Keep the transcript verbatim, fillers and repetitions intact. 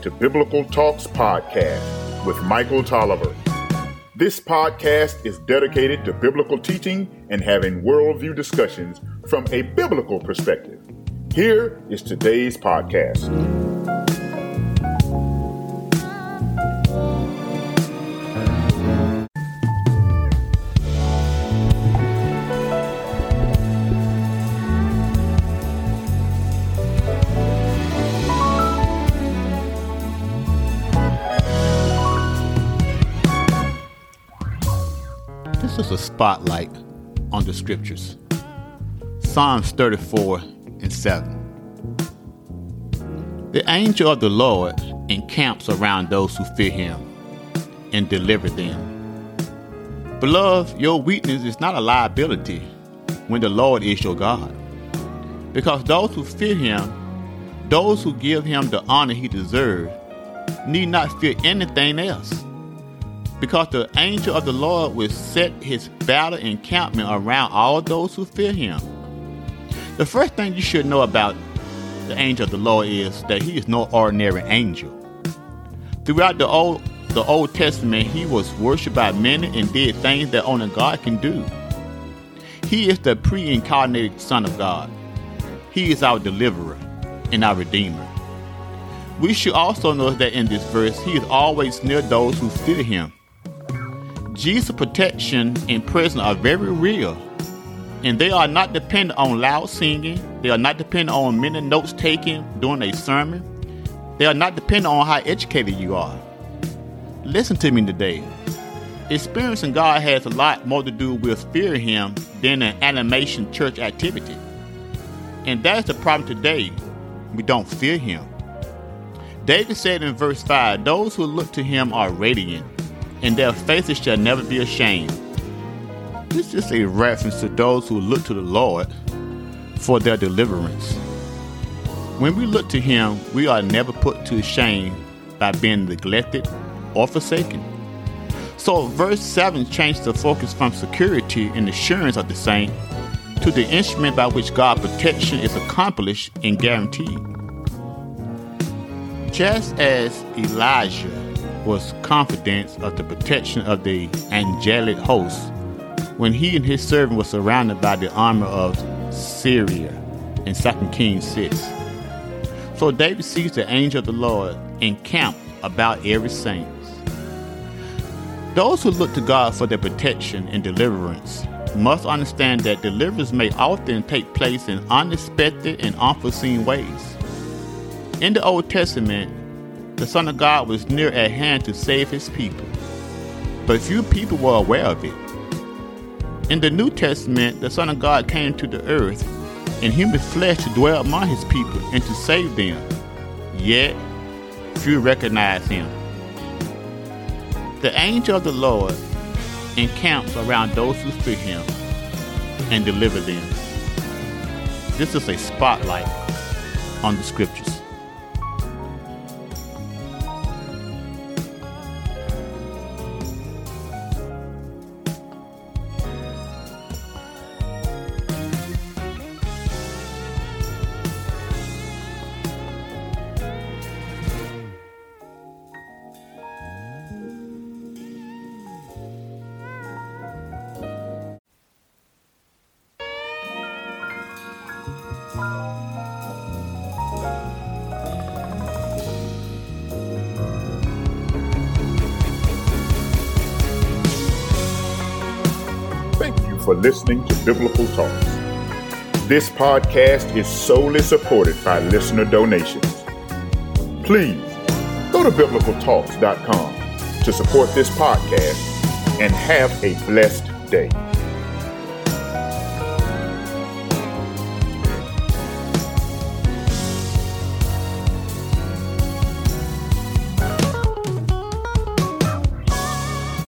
to Biblical Talks Podcast with Michael Tolliver. This podcast is dedicated to biblical teaching and having worldview discussions from a biblical perspective. Here is today's podcast. This is a spotlight on the scriptures. Psalms thirty-four and seven. The angel of the Lord encamps around those who fear him and deliver them. Beloved, your weakness is not a liability when the Lord is your God. Because those who fear him, those who give him the honor he deserves, need not fear anything else. Because the angel of the Lord will set his battle encampment around all those who fear him. The first thing you should know about the angel of the Lord is that he is no ordinary angel. Throughout the Old, the Old Testament, he was worshipped by many and did things that only God can do. He is the pre-incarnated Son of God. He is our deliverer and our redeemer. We should also know that in this verse, he is always near those who fear him. Jesus' protection and presence are very real, and they are not dependent on loud singing. They are not dependent on many notes taken during a sermon. They are not dependent on how educated you are. Listen to me today. Experiencing God has a lot more to do with fearing him than an animation church activity. And that's the problem today. We don't fear him. David said in verse five, those who look to him are radiant, and their faces shall never be ashamed. This is a reference to those who look to the Lord for their deliverance. When we look to him, we are never put to shame by being neglected or forsaken. So verse seven changed the focus from security and assurance of the saint to the instrument by which God's protection is accomplished and guaranteed. Just as Elijah was confident of the protection of the angelic host when he and his servant were surrounded by the armor of Syria in Second Kings six. So David sees the angel of the Lord encamp about every saint. Those who look to God for their protection and deliverance must understand that deliverance may often take place in unexpected and unforeseen ways. In the Old Testament, the Son of God was near at hand to save his people, but few people were aware of it. In the New Testament, the Son of God came to the earth in human flesh to dwell among his people and to save them, yet few recognize him. The angel of the Lord encamps around those who fear him and deliver them. This is a spotlight on the scriptures. For listening to Biblical Talks. This podcast is solely supported by listener donations. Please go to biblical talks dot com to support this podcast and have a blessed day.